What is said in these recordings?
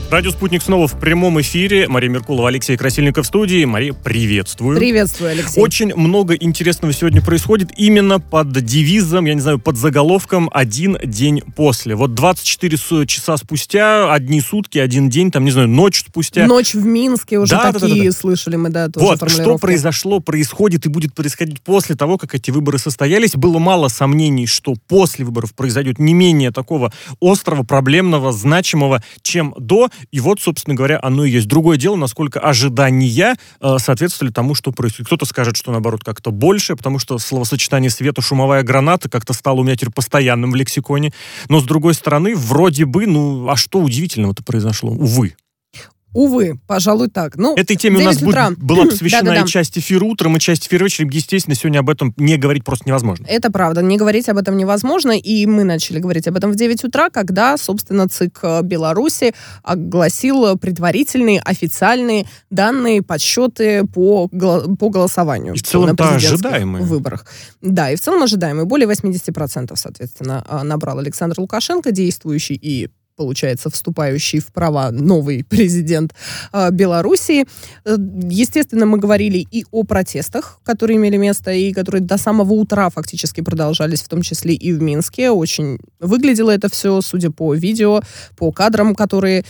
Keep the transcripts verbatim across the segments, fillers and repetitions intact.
Радио «Спутник» снова в прямом эфире. Мария Меркулова, Алексей Красильников в студии. Мария, приветствую. Приветствую, Алексей. Очень много интересного сегодня происходит именно под девизом, я не знаю, под заголовком «Один день после». Вот двадцать четыре часа спустя, одни сутки, один день, там, не знаю, ночь спустя. Ночь в Минске уже да, такие да, да, да. слышали мы, да, тоже Вот, формулировки. что произошло, происходит и будет происходить после того, как эти выборы состоялись. Было мало сомнений, что после выборов произойдет не менее такого острого, проблемного, значимого, чем до. И вот, собственно говоря, оно и есть. Другое дело, насколько ожидания э, соответствовали тому, что происходит. Кто-то скажет, что, наоборот, как-то больше, потому что словосочетание «светошумовая граната» как-то стало у меня теперь постоянным в лексиконе. Но, с другой стороны, вроде бы, ну, а что удивительного-то произошло? Увы. Увы, пожалуй, так. Ну, этой теме у нас будет, была посвящена да, да, и часть эфира утром, и часть эфира вечером. Естественно, сегодня об этом не говорить просто невозможно. Это правда. Не говорить об этом невозможно. И мы начали говорить об этом в девять утра, когда, собственно, ЦИК Беларуси огласил предварительные официальные данные, подсчеты по, по голосованию. И в целом-то ожидаемые. Выборах. Да, и в целом ожидаемые. Более восемьдесят процентов, соответственно, набрал Александр Лукашенко, действующий и получается, вступающий в права новый президент э, Белоруссии. Естественно, мы говорили и о протестах, которые имели место, и которые до самого утра фактически продолжались, в том числе и в Минске. Очень выглядело это все, судя по видео, по кадрам, которые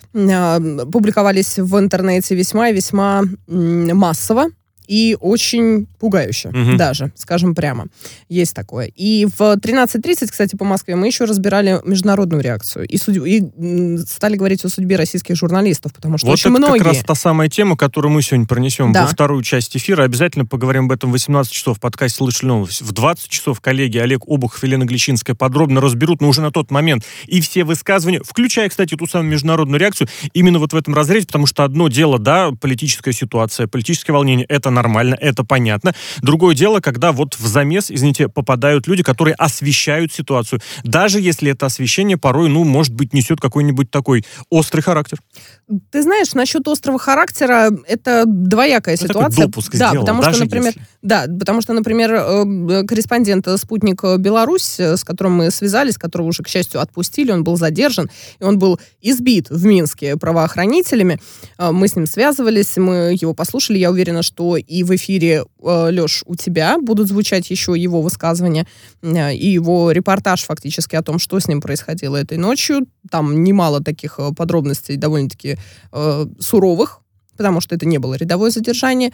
э, публиковались в интернете весьма и весьма э, массово. И очень пугающе, угу. даже, скажем прямо. Есть такое. И в тринадцать тридцать, кстати, по Москве, мы еще разбирали международную реакцию. И, судь... и стали говорить о судьбе российских журналистов, потому что вот очень это многие... как раз та самая тема, которую мы сегодня пронесем да. во вторую часть эфира. Обязательно поговорим об этом в восемнадцать часов в подкасте «Слышали новость». В двадцать часов коллеги Олег Обухов и Елена Гличинская подробно разберут, но уже на тот момент и все высказывания, включая, кстати, ту самую международную реакцию, именно вот в этом разрезе, потому что одно дело, да, политическая ситуация, политическое волнение, это нормально, это понятно. Другое дело, когда вот в замес, извините, попадают люди, которые освещают ситуацию. Даже если это освещение порой, ну, может быть, несет какой-нибудь такой острый характер. Ты знаешь, насчет острого характера, это двоякая ну, ситуация. Такой допуск да, сделал, потому даже что, например, если. Да, потому что, например, корреспондент «Спутник Беларусь», с которым мы связались, которого уже, к счастью, отпустили, он был задержан, и он был избит в Минске правоохранителями. Мы с ним связывались, мы его послушали. Я уверена, что и в эфире, Леш, у тебя будут звучать еще его высказывания и его репортаж фактически о том, что с ним происходило этой ночью. Там немало таких подробностей, довольно-таки э, суровых, потому что это не было рядовое задержание.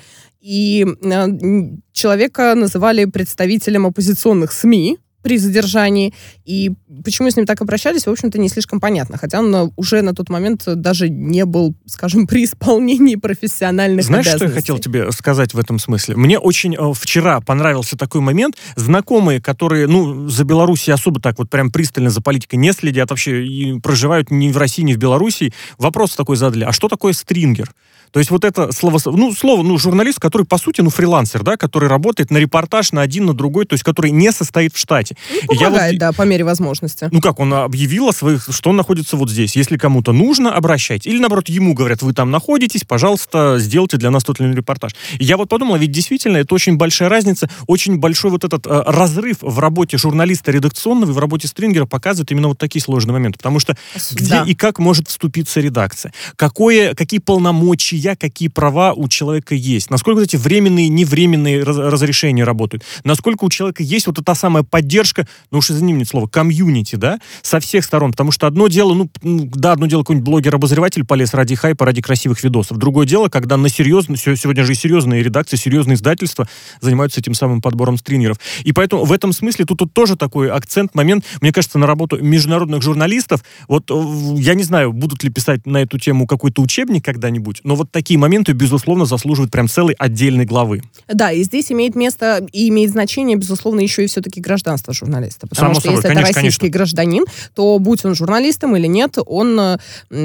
И э, человека называли представителем оппозиционных СМИ при задержании. И почему с ним так обращались, в общем-то, не слишком понятно. Хотя он уже на тот момент даже не был, скажем, при исполнении профессиональных Знаешь, обязанностей. что я хотел тебе сказать в этом смысле? Мне очень э, вчера понравился такой момент. Знакомые, которые, ну, за Белоруссией особо так вот прям пристально за политикой не следят, вообще и проживают ни в России, ни в Белоруссии, вопрос такой задали. А что такое стрингер? То есть вот это слово, ну, слово, ну, журналист, который, по сути, ну, фрилансер, да, который работает на репортаж, на один, на другой, то есть который не состоит в штате. Ну, помогает, вот, да, по мере возможности. Ну, как, он объявил о своих, что он находится вот здесь. Если кому-то нужно, обращайтесь. Или, наоборот, ему говорят, вы там находитесь, пожалуйста, сделайте для нас тот или иной репортаж. И я вот подумал, ведь действительно, это очень большая разница, очень большой вот этот э, разрыв в работе журналиста редакционного и в работе стрингера показывает именно вот такие сложные моменты. Потому что где да. и как может вступиться редакция? Какое, какие полномочия, какие права у человека есть, насколько вот эти временные, невременные раз, разрешения работают, насколько у человека есть вот эта самая поддержка, ну уж извини мне слово, комьюнити, да, со всех сторон, потому что одно дело, ну, да, одно дело какой-нибудь блогер-обозреватель полез ради хайпа, ради красивых видосов, другое дело, когда на серьезно, сегодня же и серьезные редакции, серьезные издательства занимаются этим самым подбором стрингеров, и поэтому в этом смысле тут, тут тоже такой акцент, момент, мне кажется, на работу международных журналистов, вот я не знаю, будут ли писать на эту тему какой-то учебник когда-нибудь, но вот такие моменты, безусловно, заслуживают прям целой отдельной главы. Да, и здесь имеет место и имеет значение, безусловно, еще и все-таки гражданство журналиста. Потому Само что собой, если конечно, это российский конечно. гражданин, то будь он журналистом или нет, он э,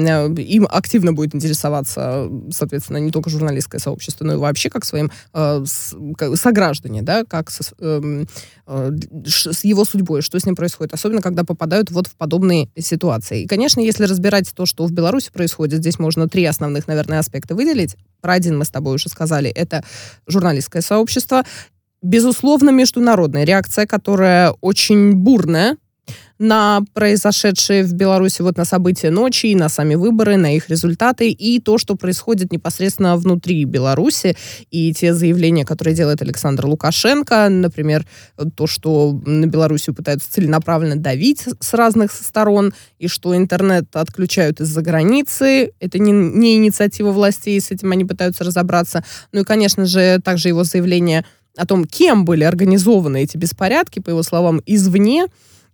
им активно будет интересоваться, соответственно, не только журналистское сообщество, но и вообще как своим э, с, как, сограждане, да, как со, э, э, с его судьбой, что с ним происходит, особенно когда попадают вот в подобные ситуации. И, конечно, если разбирать то, что в Беларуси происходит, здесь можно три основных, наверное, аспекта выделить. Про один мы с тобой уже сказали, это журналистское сообщество. Безусловно, международная реакция, которая очень бурная на произошедшие в Беларуси, вот на события ночи, на сами выборы, на их результаты и то, что происходит непосредственно внутри Беларуси, и те заявления, которые делает Александр Лукашенко, например, то, что на Белоруссию пытаются целенаправленно давить с разных сторон, и что интернет отключают из-за границы. Это не, не инициатива властей, с этим они пытаются разобраться. Ну и, конечно же, также его заявление о том, кем были организованы эти беспорядки, по его словам, извне.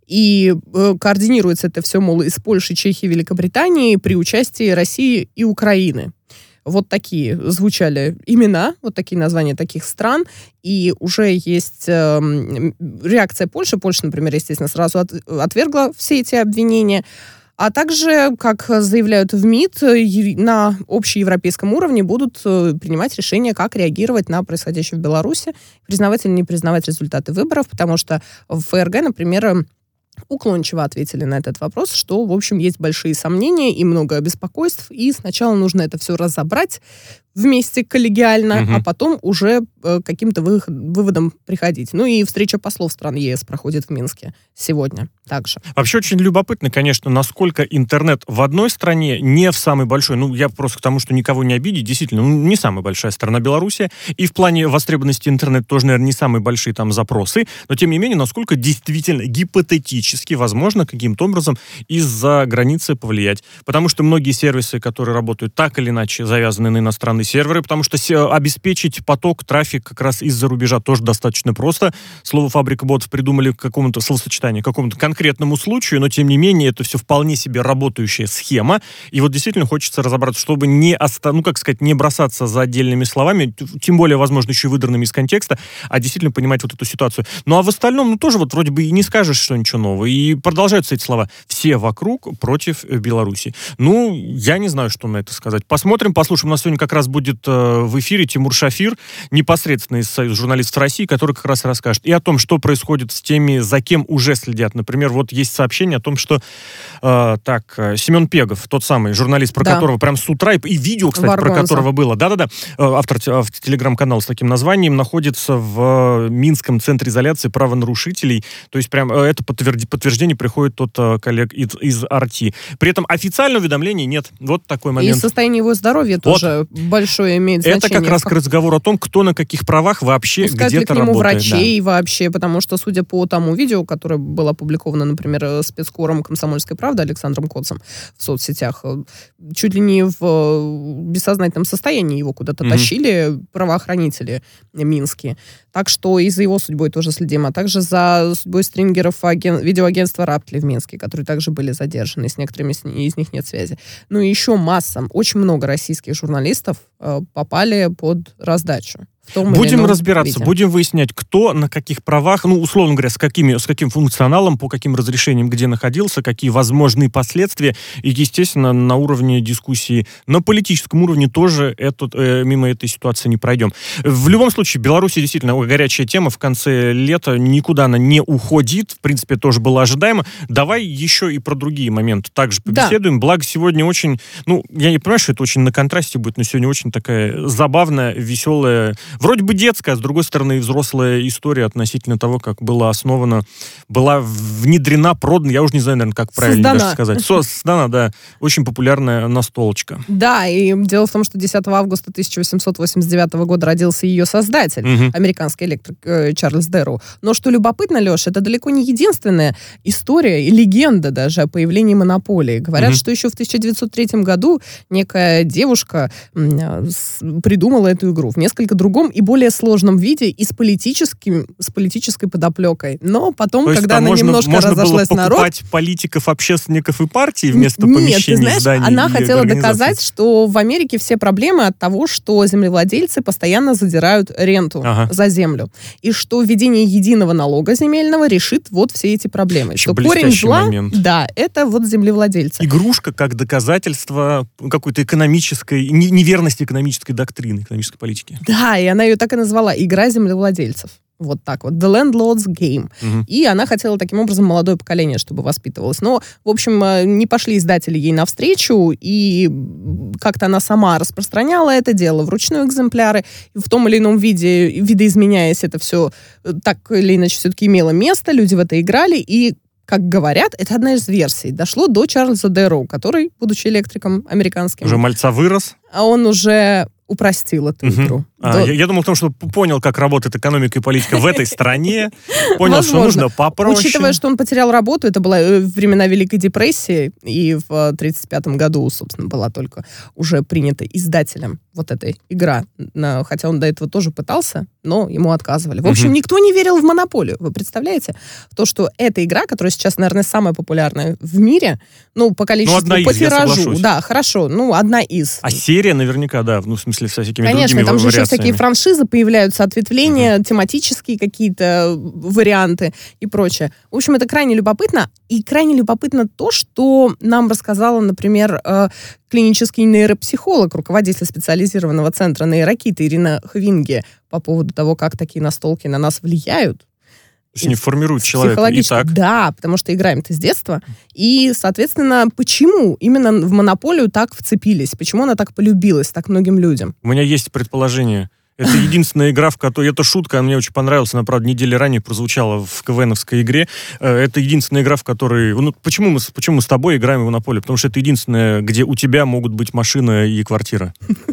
И э, координируется это все, мол, из Польши, Чехии, Великобритании при участии России и Украины. Вот такие звучали имена, вот такие названия таких стран, и уже есть э, реакция Польши. Польша, например, естественно, сразу от, отвергла все эти обвинения. А также, как заявляют в МИД, на общеевропейском уровне будут принимать решения, как реагировать на происходящее в Беларуси, признавать или не признавать результаты выборов, потому что в ФРГ, например, уклончиво ответили на этот вопрос, что, в общем, есть большие сомнения и много беспокойств, и сначала нужно это все разобрать вместе коллегиально, угу. а потом уже э, каким-то вы, выводом приходить. Ну и встреча послов стран ЕС проходит в Минске сегодня также. Вообще очень любопытно, конечно, насколько интернет в одной стране не в самой большой, ну я просто к тому, что никого не обидеть, действительно, ну, не самая большая страна Белоруссия, и в плане востребованности интернета тоже, наверное, не самые большие там запросы, но тем не менее, насколько действительно гипотетически возможно каким-то образом из-за границы повлиять. Потому что многие сервисы, которые работают так или иначе, завязаны на иностранные серверы, потому что обеспечить поток, трафик как раз из-за рубежа тоже достаточно просто. Слово «фабрика ботов» придумали к какому-то словосочетанию, к какому-то конкретному случаю, но тем не менее это все вполне себе работающая схема. И вот действительно хочется разобраться, чтобы не, оста- ну, как сказать, не бросаться за отдельными словами, тем более, возможно, еще выдранными из контекста, а действительно понимать вот эту ситуацию. Ну а в остальном, ну тоже вот вроде бы и не скажешь, что ничего нового. И продолжаются эти слова. Все вокруг против Беларуси. Ну, я не знаю, что на это сказать. Посмотрим, послушаем. У нас сегодня как раз будет будет э, в эфире Тимур Шафир, непосредственно из Союза журналистов России, который как раз расскажет и о том, что происходит с теми, за кем уже следят. Например, вот есть сообщение о том, что э, так, Семен Пегов, тот самый журналист, про да. которого прям с утра, и, и видео, кстати, Варгонза. Про которого было, да-да-да, автор телеграм-канала с таким названием, находится в Минском центре изоляции правонарушителей. То есть прям это подтверди, подтверждение приходит от э, коллег из, из Арти. При этом официального уведомления нет. Вот такой момент. И состояние его здоровья вот. Тоже большое имеет значение. Это как раз к разговору о том, кто на каких правах вообще Пускают где-то ли к нему работает. Врачей да. вообще, потому что, судя по тому видео, которое было опубликовано, например, спецкором «Комсомольской правды» Александром Коцем в соцсетях, чуть ли не в бессознательном состоянии его куда-то mm-hmm. тащили правоохранители минские. Так что и за его судьбой тоже следим, а также за судьбой стрингеров аген... видеоагентства «Раптли» в Минске, которые также были задержаны, с некоторыми из них нет связи. Ну и еще масса, очень много российских журналистов э, попали под раздачу. Будем разбираться, виде. будем выяснять, кто на каких правах, ну, условно говоря, с, какими, с каким функционалом, по каким разрешениям, где находился, какие возможные последствия. И, естественно, на уровне дискуссии, на политическом уровне тоже этот, э, мимо этой ситуации не пройдем. В любом случае, Беларусь действительно горячая тема. В конце лета никуда она не уходит. В принципе, тоже было ожидаемо. Давай еще и про другие моменты также побеседуем. Да. Благо, сегодня очень, ну, я не понимаю, что это очень на контрасте будет, но сегодня очень такая забавная, веселая, вроде бы детская, а с другой стороны, взрослая история относительно того, как была основана, была внедрена, продана, я уже не знаю, наверное, как правильно создана. даже сказать. Создана, да, очень популярная настолочка. Да, и дело в том, что десятого августа тысяча восемьсот восемьдесят девятого года родился ее создатель, угу. американский электрик э, Чарльз Дэрроу. Но что любопытно, Леша, это далеко не единственная история и легенда даже о появлении монополии. Говорят, угу. что еще в тысяча девятьсот третьем году некая девушка э, с, придумала эту игру в несколько другом и более сложном виде и с, политическим, с политической подоплекой. Но потом, то когда есть, она можно, немножко можно разошлась было народ... покупать политиков, общественников и партий вместо Нет, помещений, ты знаешь, зданий. Она хотела доказать, что в Америке все проблемы от того, что землевладельцы постоянно задирают ренту ага. за землю. И что введение единого налога земельного решит вот все эти проблемы. Еще что корень зла, момент. Да, это вот землевладельцы. Игрушка как доказательство какой-то экономической, неверности экономической доктрины, экономической политики. Да, и она ее так и назвала «Игра землевладельцев». Вот так вот. The Landlord's Game. Угу. И она хотела таким образом молодое поколение, чтобы воспитывалось. Но, в общем, не пошли издатели ей навстречу, и как-то она сама распространяла это дело вручную экземпляры. И в том или ином виде, видоизменяясь, это все так или иначе все-таки имело место, люди в это играли, и как говорят, это одна из версий, дошло до Чарльза Дэроу, который, будучи электриком американским... Уже мальца вырос. А он уже упростил эту угу. игру. А, До... я, я думал, потому что понял, как работает экономика и политика в этой стране, понял, Возможно. что нужно попроще. Учитывая, что он потерял работу, это была времена Великой депрессии, и в тридцать пятом году, собственно, была только уже принята издателем вот эта игра, хотя он до этого тоже пытался, но ему отказывали. В общем, угу. никто не верил в монополию. Вы представляете? То, что эта игра, которая сейчас, наверное, самая популярная в мире, ну, по количеству, ну, по из, тиражу. Да, хорошо, ну, одна из. А серия наверняка, да, ну, в смысле, со всякими Конечно, другими там же вариациями. еще всякие франшизы появляются, ответвления, угу. тематические какие-то варианты и прочее. В общем, это крайне любопытно. И крайне любопытно то, что нам рассказала, например, клинический нейропсихолог, руководитель специализированного центра нейрокита Ирина Хвинге по поводу того, как такие настолки на нас влияют. То есть они формируют человека и так? Да, потому что играем-то с детства. И, соответственно, почему именно в монополию так вцепились? Почему она так полюбилась так многим людям? У меня есть предположение. Это единственная игра, в которой... Это шутка, она мне очень понравилась. Она, правда, недели ранее прозвучала в КВНовской игре. Это единственная игра, в которой... Ну, почему мы, почему мы с тобой играем в монополию? Потому что это единственная, где у тебя могут быть машина и квартира.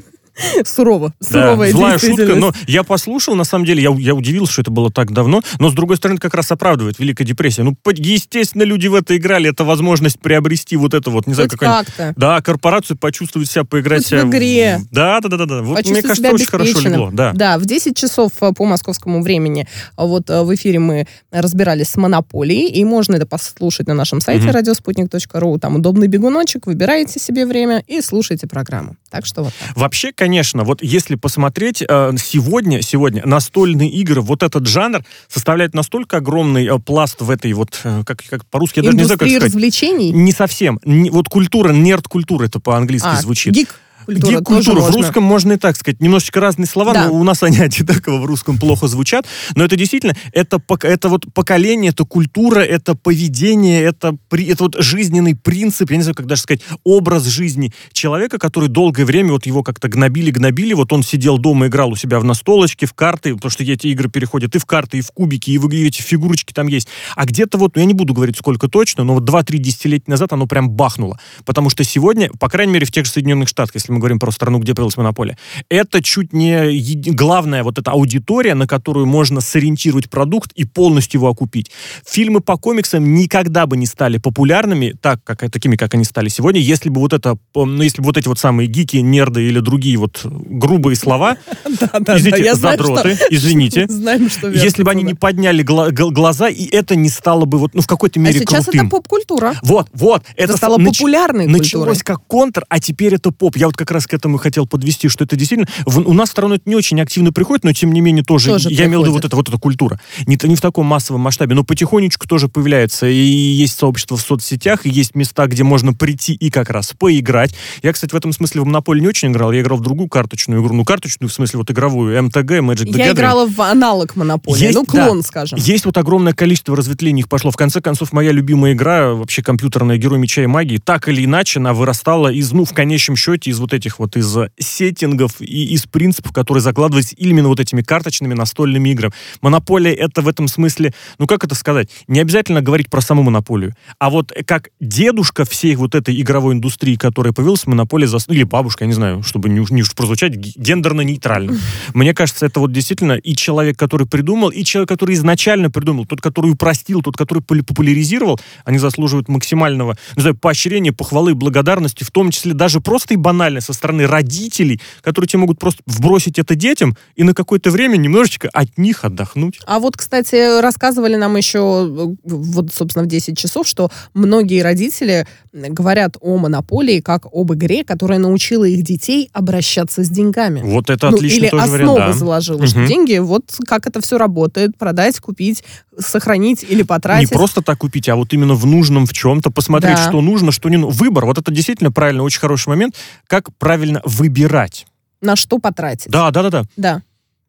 Сурово. Суровая да, злая шутка, но я послушал, на самом деле, я, я удивился, что это было так давно, но, с другой стороны, как раз оправдывает Великая депрессия. Ну, естественно, люди в это играли, это возможность приобрести вот это вот, не знаю, какую-нибудь... Да, корпорацию, почувствовать себя, поиграть Хоть себя... в игре. В... Да, да, да, да, да. Вот, мне кажется, очень хорошо легло. Да. да, в десять часов по московскому времени вот в эфире мы разбирались с монополией, и можно это послушать на нашем сайте радио спутник точка ру. Там удобный бегуночек, выбираете себе время и слушаете программу. Так что вот так. Вообще, конечно, вот если посмотреть, сегодня, сегодня настольные игры, вот этот жанр составляет настолько огромный пласт в этой вот, как, как по-русски, я даже не знаю, как сказать. развлечений? Не совсем. Не, вот культура, нерд-культура, это по-английски а, звучит. Гик. Культура, Гик-культура. В русском можно и так сказать. Немножечко разные слова, да. но у нас они одинаково в русском плохо звучат. Но это действительно, это, это вот поколение, это культура, это поведение, это, это вот жизненный принцип, я не знаю, как даже сказать, образ жизни человека, который долгое время вот его как-то гнобили-гнобили. Вот он сидел дома, играл у себя в настолочке, в карты, потому что эти игры переходят и в карты, и в кубики, и в эти фигурочки там есть. А где-то вот, ну я не буду говорить сколько точно, но вот два-три десятилетия назад оно прям бахнуло. Потому что сегодня, по крайней мере, в тех же Соединенных Штатах, если мы говорим про страну, где появилась монополия, это чуть не еди... главная вот эта аудитория, на которую можно сориентировать продукт и полностью его окупить. Фильмы по комиксам никогда бы не стали популярными, так, как, такими, как они стали сегодня, если бы вот это, ну, если бы вот эти вот самые гики, нерды или другие вот грубые слова, извините, задроты, извините, если бы они не подняли глаза, и это не стало бы вот, ну, в какой-то мере крутым. А сейчас это поп-культура. Вот, вот. Это стало популярной культурой. Началось как контр, а теперь это поп. Я вот как раз к этому хотел подвести, что это действительно... В, у нас в страну это не очень активно приходит, но тем не менее тоже... тоже я имел в виду вот, это, вот эта культура. Не, не в таком массовом масштабе, но потихонечку тоже появляется. И есть сообщество в соцсетях, и есть места, где можно прийти и как раз поиграть. Я, кстати, в этом смысле в Монополию не очень играл. Я играл в другую карточную игру. Ну, карточную, в смысле, вот игровую. эм тэ гэ, Magic the Gathering. Я играла в аналог Монополии. Есть, ну, клон, да, скажем. Есть вот огромное количество разветвлений их пошло. В конце концов, моя любимая игра, вообще компьютерная «Герой меча и магии», так или иначе, она вырастала из, ну, в конечном счете, из вот этих вот, из сеттингов и из принципов, которые закладывались именно вот этими карточными настольными играми. Монополия — это в этом смысле, ну как это сказать, не обязательно говорить про саму монополию, а вот как дедушка всей вот этой игровой индустрии, которая появилась, монополия за... или бабушка, я не знаю, чтобы не, не уж прозвучать гендерно-нейтрально. Мне кажется, это вот действительно и человек, который придумал, и человек, который изначально придумал, тот, который упростил, тот, который популяризировал, они заслуживают максимального, не знаю, поощрения, похвалы, благодарности, в том числе даже просто и банально со стороны родителей, которые тебе могут просто вбросить это детям и на какое-то время немножечко от них отдохнуть. А вот, кстати, рассказывали нам еще, вот, собственно, в десять часов, что многие родители говорят о монополии как об игре, которая научила их детей обращаться с деньгами. Вот это ну, отличный или тоже основы вариант, да. заложила, угу. что деньги, вот как это все работает, продать, купить, сохранить или потратить. Не просто так купить, а вот именно в нужном в чем-то, посмотреть, да. что нужно, что не нужно. Выбор, вот это действительно правильно, очень хороший момент, как правильно выбирать. На что потратить. Да, да, да, да. Да.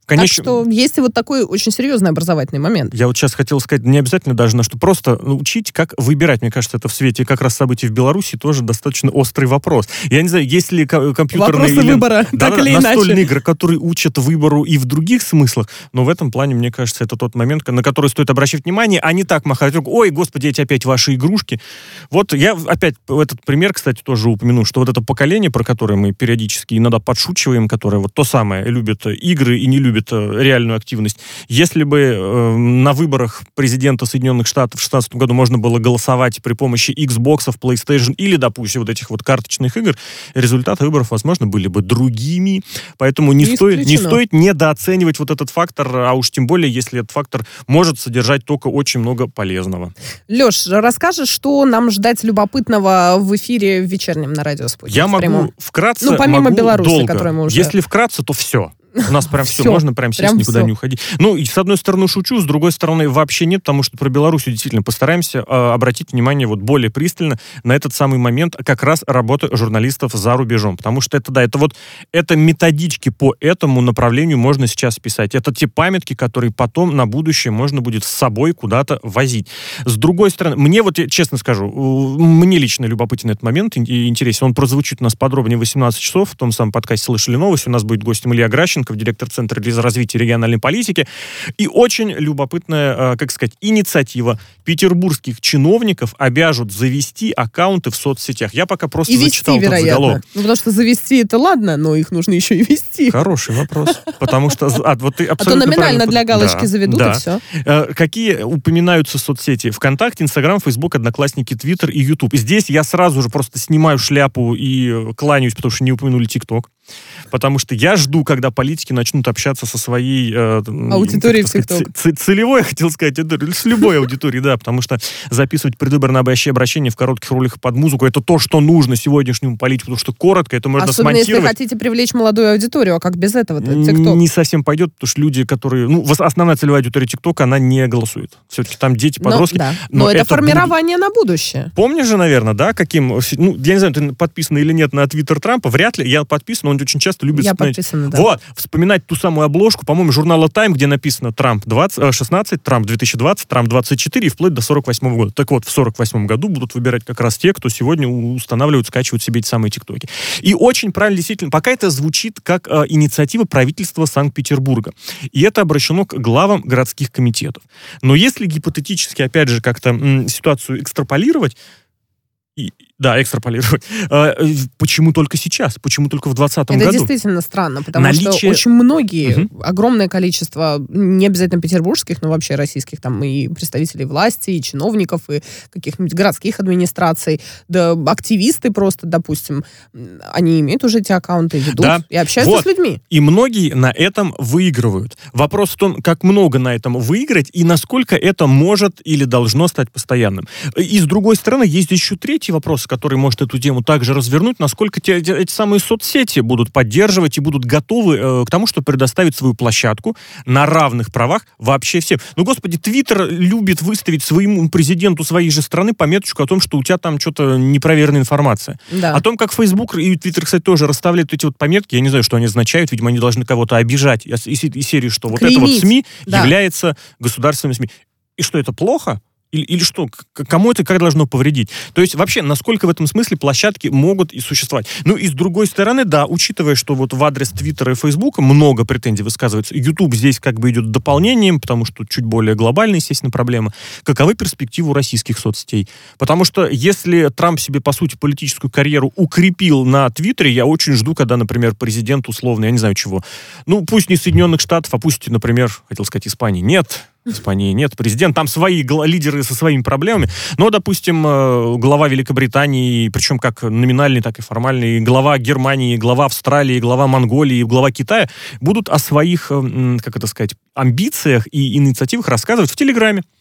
Конечно, так что есть и вот такой очень серьезный образовательный момент. Я вот сейчас хотел сказать, не обязательно даже на что, просто учить, как выбирать. Мне кажется, это в свете как раз событий в Беларуси тоже достаточно острый вопрос. Я не знаю, есть ли компьютерные... Вопросы или... выбора, да, так да, или настольные иначе. игры, которые учат выбору и в других смыслах, но в этом плане, мне кажется, это тот момент, на который стоит обращать внимание, а не так махать рукой: ой, господи, эти опять ваши игрушки. Вот я опять этот пример, кстати, тоже упомяну, что вот это поколение, про которое мы периодически иногда подшучиваем, которое вот то самое, любит игры и не любит реальную активность. Если бы э, на выборах президента Соединенных Штатов в две тысячи шестнадцатом году можно было голосовать при помощи Xbox, PlayStation или, допустим, вот этих вот карточных игр, результаты выборов, возможно, были бы другими. Поэтому не, не, стоит, не стоит недооценивать вот этот фактор, а уж тем более, если этот фактор может содержать только очень много полезного. Леш, расскажешь, что нам ждать любопытного в эфире в вечернем на радио «Спутник»? Я могу вкратце, ну, помимо могу Беларуси, долго. которую мы уже... Если вкратце, то все. У нас прям все, все. можно прям сесть, Прям никуда все. не уходить. Ну, и с одной стороны шучу, с другой стороны вообще нет, потому что про Беларусь действительно постараемся э, обратить внимание вот более пристально на этот самый момент как раз работы журналистов за рубежом. Потому что это, да, это вот, это методички по этому направлению можно сейчас писать. Это те памятки, которые потом на будущее можно будет с собой куда-то возить. С другой стороны, мне вот, я честно скажу, мне лично любопытен этот момент и интересен. Он прозвучит у нас подробнее в восемнадцать часов в том самом подкасте «Слышали новость». У нас будет гостем Илья Гращенко, директор Центра развития региональной политики. И очень любопытная, как сказать, инициатива. Петербургских чиновников обяжут завести аккаунты в соцсетях. Я пока просто и вести, зачитал этот вероятно. заголовок. Ну, потому что завести это ладно, но их нужно еще и вести. Хороший вопрос. Потому что... А, вот ты абсолютно а то номинально правильно... для галочки да, заведут, да. и все. Какие упоминаются соцсети? ВКонтакте, Инстаграм, Фейсбук, Одноклассники, Твиттер и Ютуб. И здесь я сразу же просто снимаю шляпу и кланяюсь, потому что не упомянули ТикТок. Потому что я жду, когда политики начнут общаться со своей... Э, аудиторией в ТикТок. Целевой, я хотел сказать, с любой аудиторией, да, потому что записывать предвыборное обращение в коротких роликах под музыку — это то, что нужно сегодняшнему политику, потому что коротко это можно Особенно смонтировать. если хотите привлечь молодую аудиторию, а как без этого-то ТикТок? Не совсем пойдет, потому что люди, которые... Ну, основная целевая аудитория ТикТока, она не голосует. Все-таки там дети, подростки. Но, да. но, но это, это формирование буд... на будущее. Помнишь же, наверное, да, каким... Ну, я не знаю, ты подписан или нет на Твиттер Трампа, вряд ли. Я подписан, он очень часто любит... Я вспоминать... подписана, да. Вот, вспоминать ту самую обложку, по-моему, журнала Time, где написано Трамп двадцать, шестнадцать, Трамп две тысячи двадцать, Трамп двадцать четыре и вплоть до сорок восьмого года. Так вот, в сорок восьмом году будут выбирать как раз те, кто сегодня устанавливают, скачивают себе эти самые ТикТоки. И очень правильно, действительно, пока это звучит как э, инициатива правительства Санкт-Петербурга. И это обращено к главам городских комитетов. Но если гипотетически, опять же, как-то м, ситуацию экстраполировать, и, да, экстраполировать. Э, почему только сейчас? Почему только в двадцатом году? Это действительно странно, потому Наличие... что очень многие, угу. огромное количество, не обязательно петербургских, но вообще российских, там и представителей власти, и чиновников, и каких-нибудь городских администраций, да, активисты просто, допустим, они имеют уже эти аккаунты, ведут да. и общаются вот. с людьми. И многие на этом выигрывают. Вопрос в том, как много на этом выиграть и насколько это может или должно стать постоянным. И с другой стороны, есть еще третий вопрос, который может эту тему также развернуть, насколько те, эти, эти самые соцсети будут поддерживать и будут готовы э, к тому, чтобы предоставить свою площадку на равных правах вообще всем. Ну, господи, Твиттер любит выставить своему президенту своей же страны пометочку о том, что у тебя там что-то непроверенная информация. Да. О том, как Фейсбук и Твиттер, кстати, тоже расставляют эти вот пометки, я не знаю, что они означают, видимо, они должны кого-то обижать из, из, из серии, что вот Клеймить. это вот СМИ да. является государственными СМИ. И что, это плохо? Или, или что? Кому это как должно повредить? То есть вообще, насколько в этом смысле площадки могут и существовать? Ну и с другой стороны, да, учитывая, что вот в адрес Твиттера и Фейсбука много претензий высказывается, YouTube здесь как бы идет дополнением, потому что чуть более глобальная, естественно, проблема. Каковы перспективы российских соцсетей? Потому что если Трамп себе, по сути, политическую карьеру укрепил на Твиттере, я очень жду, когда, например, президент условно, я не знаю чего, ну пусть не Соединенных Штатов, а пусть, например, хотел сказать, Испании, нет, Испании нет, президент, там свои лидеры со своими проблемами, но, допустим, глава Великобритании, причем как номинальный, так и формальный, глава Германии, глава Австралии, глава Монголии, глава Китая будут о своих, как это сказать, амбициях и инициативах рассказывать в Телеграме.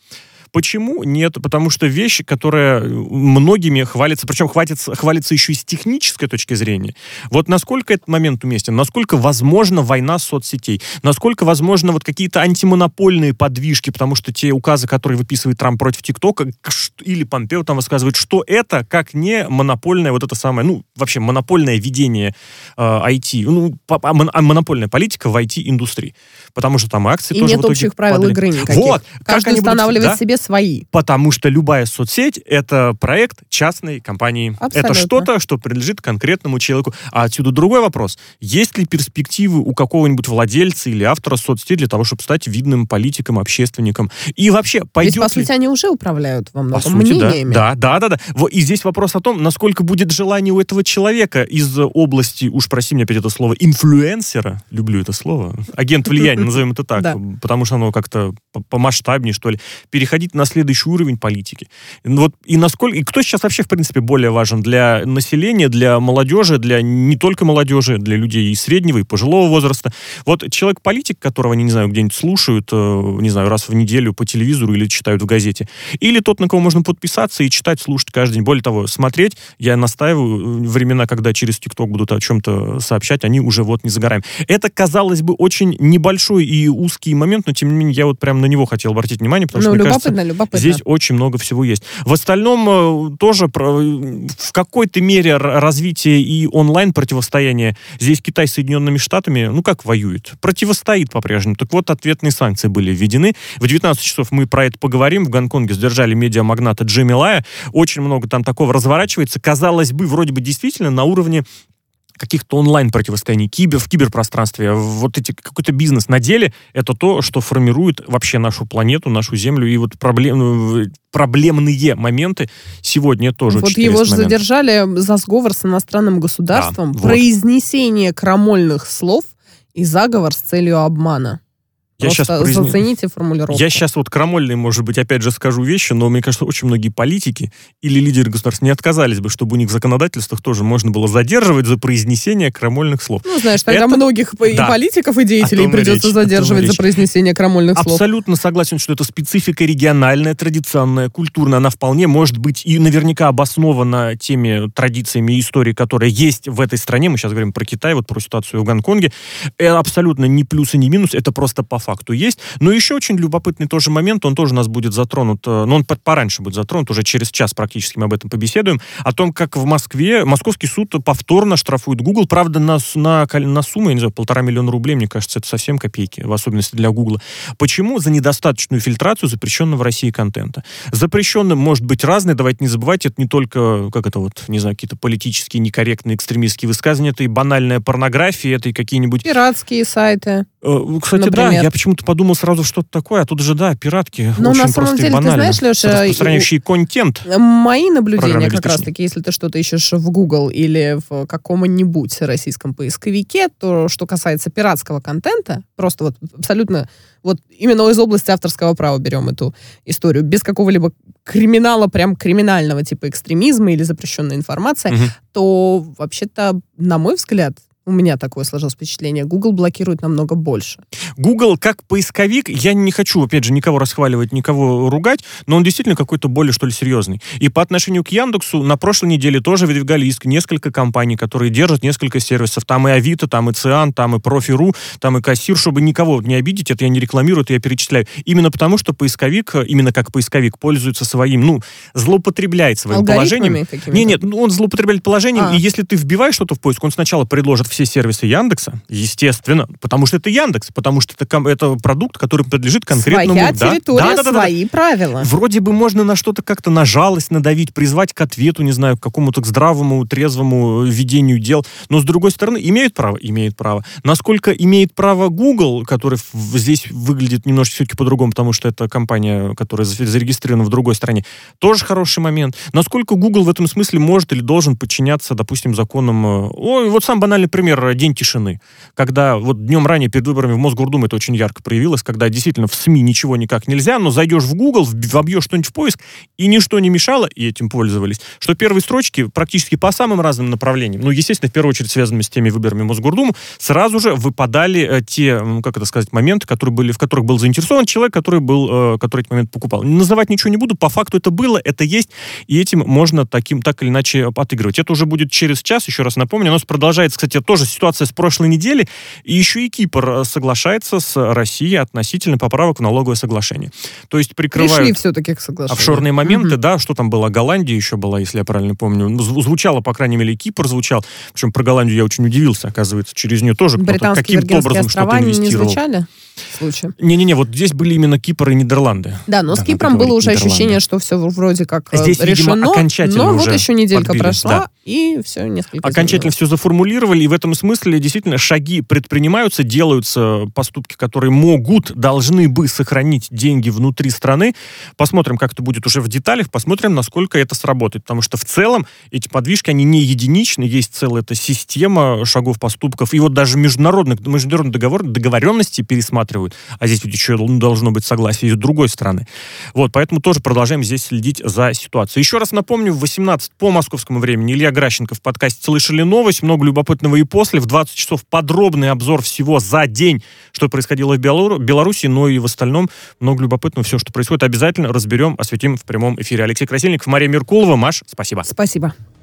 Почему? Нет, потому что вещь, которая многими хвалится, причем хвалится, хвалится еще и с технической точки зрения. Вот насколько этот момент уместен, насколько возможна война соцсетей, насколько возможно вот какие-то антимонопольные подвижки, потому что те указы, которые выписывает Трамп против ТикТока, или Помпео там высказывает, что это как не монопольное вот это самое, ну, вообще монопольное ведение э, ай ти, ну, по, а, монопольная политика в ай ти-индустрии. Потому что там акции и тоже нет в итоге общих правил падали. игры никаких. Вот. Каждый как устанавливает будут, да? себе свои. Потому что любая соцсеть — это проект частной компании. Абсолютно. Это что-то, что принадлежит конкретному человеку. А отсюда другой вопрос. Есть ли перспективы у какого-нибудь владельца или автора соцсети для того, чтобы стать видным политиком, общественником? И вообще, пойдет Ведь, по сути, ли... они уже управляют во многом По сути, мнениями. да. Да, да, да, да. И здесь вопрос о том, насколько будет желание у этого человека из области, уж прости меня опять это слово, инфлюенсера, люблю это слово, агент влияния, назовем это так, Да. потому что оно как-то помасштабнее, что ли, переходить на следующий уровень политики. Вот и насколько, и кто сейчас вообще, в принципе, более важен для населения, для молодежи, для не только молодежи, для людей и среднего, и пожилого возраста. Вот человек-политик, которого они, не знаю, где-нибудь слушают, не знаю, раз в неделю по телевизору или читают в газете, или тот, на кого можно подписаться и читать, слушать каждый день. Более того, смотреть, я настаиваю, времена, когда через ТикТок будут о чем-то сообщать, они уже вот не за горами. Это, казалось бы, очень небольшой и узкий момент, но, тем не менее, я вот прям на него хотел обратить внимание, потому Ну, что, мне любопытно, кажется, любопытно. здесь очень много всего есть. В остальном э, тоже про, в какой-то мере р- развитие и онлайн-противостояние. Здесь Китай с Соединенными Штатами, ну как воюет? Противостоит по-прежнему. Так вот, ответные санкции были введены. В девятнадцать часов мы про это поговорим. В Гонконге задержали медиамагната Джимми Лая. Очень много там такого разворачивается. Казалось бы, вроде бы действительно на уровне каких-то онлайн-противостояний, кибер, в киберпространстве, вот эти, какой-то бизнес. На деле это то, что формирует вообще нашу планету, нашу Землю, и вот проблем, проблемные моменты сегодня тоже Вот очень его же интересный момент. задержали за сговор с иностранным государством, Да, вот. произнесение крамольных слов и заговор с целью обмана. Я Просто сейчас произне- зацените формулировку. Я сейчас вот крамольные, может быть, опять же скажу вещи, но мне кажется, очень многие политики или лидеры государств не отказались бы, чтобы у них в законодательствах тоже можно было задерживать за произнесение крамольных слов. Ну, знаешь, тогда Это- многих и да. политиков, и О деятелей том и придется речь, о том и задерживать за речь. произнесение крамольных слов. Абсолютно согласен, что это специфика региональная, традиционная, культурная. Она вполне может быть и наверняка обоснована теми традициями и историей, которые есть в этой стране. Мы сейчас говорим про Китай, вот про ситуацию в Гонконге. Это абсолютно ни плюс и ни минус, это просто по факту есть. Но еще очень любопытный тоже момент, он тоже у нас будет затронут, но он пораньше будет затронут, уже через час практически мы об этом побеседуем, о том, как в Москве московский суд повторно штрафует Google, правда, на, на, на сумму, я не знаю, полтора миллиона рублей, мне кажется, это совсем копейки, в особенности для Google. Почему? За недостаточную фильтрацию запрещенного в России контента. Запрещенным может быть разное, давайте не забывайте, это не только, как это вот, не знаю, какие-то политические, некорректные, экстремистские высказывания, это и банальная порнография, это и какие-нибудь... Пиратские сайты. Кстати, Например. да, я почему-то подумал сразу что-то такое, а тут же, да, пиратки, Но очень на самом просто деле, и ты банально. знаешь, Леша, распространяющие контент. Мои наблюдения Программное как обеспечение. раз-таки, если ты что-то ищешь в Google или в каком-нибудь российском поисковике, то, что касается пиратского контента, просто вот абсолютно, вот именно из области авторского права берем эту историю, без какого-либо криминала, прям криминального типа экстремизма или запрещенной информации, Мгм. то вообще-то, на мой взгляд, у меня такое сложилось впечатление, Google блокирует намного больше. Google как поисковик, я не хочу, опять же, никого расхваливать, никого ругать, но он действительно какой-то более, что ли, серьезный. И по отношению к Яндексу на прошлой неделе тоже выдвигали иск несколько компаний, которые держат несколько сервисов. Там и Авито, там и Циан, там и Профи.ру, там и Кассир, чтобы никого не обидеть, это я не рекламирую, это я перечисляю. Именно потому, что поисковик, именно как поисковик, пользуется своим, ну, злоупотребляет своим Алгоритмами положением. какими-то? Не, нет, ну, он злоупотребляет положением, А. и если ты вбиваешь что-то в поиск, он сначала предложит все сервисы Яндекса, естественно, потому что это Яндекс, потому что это, ком- это продукт, который принадлежит конкретному... Своя да, территория, да, да, да, да. свои правила. Вроде бы можно на что-то как-то на жалость надавить, призвать к ответу, не знаю, к какому-то к здравому, трезвому ведению дел. Но, с другой стороны, имеют право? Имеют право. Насколько имеет право Google, который в- здесь выглядит немножко все-таки по-другому, потому что это компания, которая за- зарегистрирована в другой стране, тоже хороший момент. Насколько Google в этом смысле может или должен подчиняться, допустим, законам... э, Ой, вот сам банальный пример. например, день тишины, когда вот днем ранее перед выборами в Мосгордуму это очень ярко проявилось, когда действительно в СМИ ничего никак нельзя, но зайдешь в Google, вобьешь что-нибудь в поиск, и ничто не мешало, и этим пользовались, что первые строчки практически по самым разным направлениям, ну, естественно, в первую очередь связанными с теми выборами в Мосгордуму, сразу же выпадали э, те, как это сказать, моменты, которые были, в которых был заинтересован человек, который был, э, который этот момент покупал. Называть ничего не буду, по факту это было, это есть, и этим можно таким, так или иначе отыгрывать. Это уже будет через час, еще раз напомню, у нас продолжается, кстати, тоже ситуация с прошлой недели, и еще и Кипр соглашается с Россией относительно поправок в налоговое соглашение. То есть прикрывают... Пришли все-таки к соглашению. Офшорные моменты, угу. да, что там было, Голландия еще была, если я правильно помню. Звучало, по крайней мере, Кипр звучал. Причем про Голландию я очень удивился, оказывается, через нее тоже кто-то каким-то образом что-то инвестировал. Не звучали? Случае. Не-не-не, вот здесь были именно Кипр и Нидерланды. Да, но да, с Кипром было уже ощущение, что все вроде как здесь, решено, видимо, окончательно но уже вот еще неделька подбили, прошла, да. и все несколько окончательно изменилось. Все заформулировали, и в этом смысле действительно шаги предпринимаются, делаются поступки, которые могут, должны бы сохранить деньги внутри страны. Посмотрим, как это будет уже в деталях, посмотрим, насколько это сработает, потому что в целом эти подвижки, они не единичны, есть целая эта система шагов, поступков, и вот даже международных, международные договор, договоренности пересматривают, а здесь ведь еще должно быть согласие с другой стороны. Вот, поэтому тоже продолжаем здесь следить за ситуацией. Еще раз напомню, в восемнадцать по московскому времени Илья Гращенко в подкасте «Слышали новость», много любопытного и после, в двадцать часов подробный обзор всего за день, что происходило в Белору- Беларуси, но и в остальном много любопытного, все, что происходит, обязательно разберем, осветим в прямом эфире. Алексей Красильников, Мария Меркулова. Маш, спасибо. Спасибо.